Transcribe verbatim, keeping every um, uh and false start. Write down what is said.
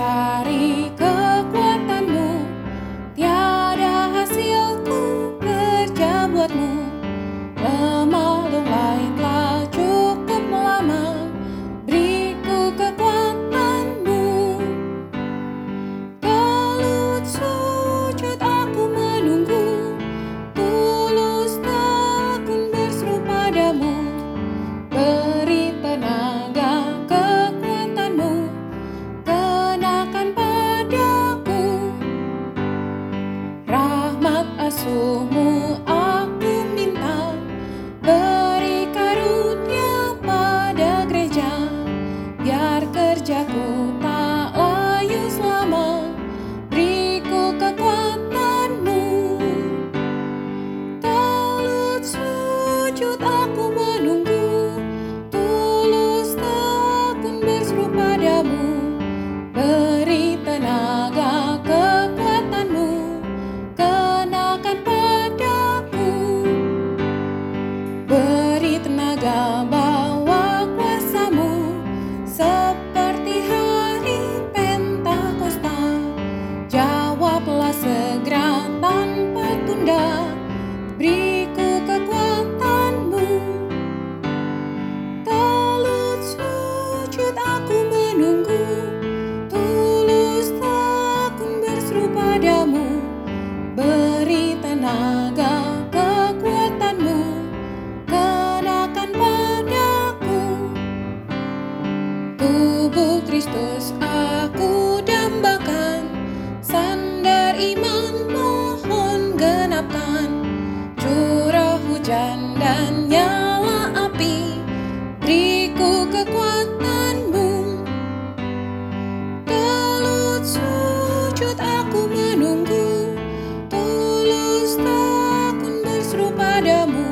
Cari kekuatanmu, tiada hasilku kerja buatmu. Lemah lunglai telah cukup lama, beriku kekuatanmu. Gelut sujud aku menunggu, tulus tekun berseru padamu. Beri tenaga kekuatanmu, kenakan padaku. Rahmat asuhmu aku minta, beri karunia pada gereja. Biar kerjaku tak layu selama, beriku kekuatanmu. Gelut sujud aku menunggu, tulus tekun berseru padamu. Beri tenaga kekuatanmu, kenakan padaku. Beri tenaga bawa kuasamu, seperti hari Pentakosta. Jawablah segera tanpa tunda, beriku kekuatanmu. Gelut sujud aku menunggu, tulus tekun berseru padamu. Beri tenaga kekuatanmu, kenakan padaku. Tubuh Kristus aku dambakan, sandar iman mohon genapkan. Curah hujan dan nyala api, beriku kekuatanmu. Gelut sujud aku menunggu, tulus tekun berseru padamu.